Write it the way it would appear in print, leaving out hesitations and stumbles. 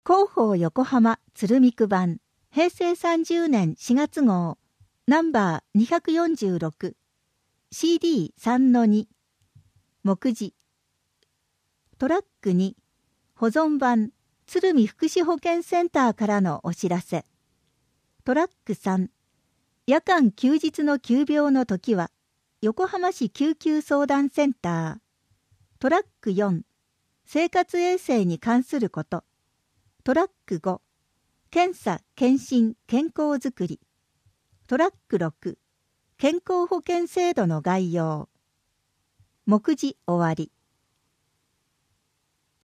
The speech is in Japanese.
広報横浜鶴見区版平成30年4月号ナンバー246 CD3-2 目次トラック2保存版鶴見福祉保健センターからのお知らせ。トラック3夜間休日の急病の時は横浜市救急相談センター。トラック4生活衛生に関すること。トラック5検査・検診・健康づくり。トラック6健康保険制度の概要。目次終わり。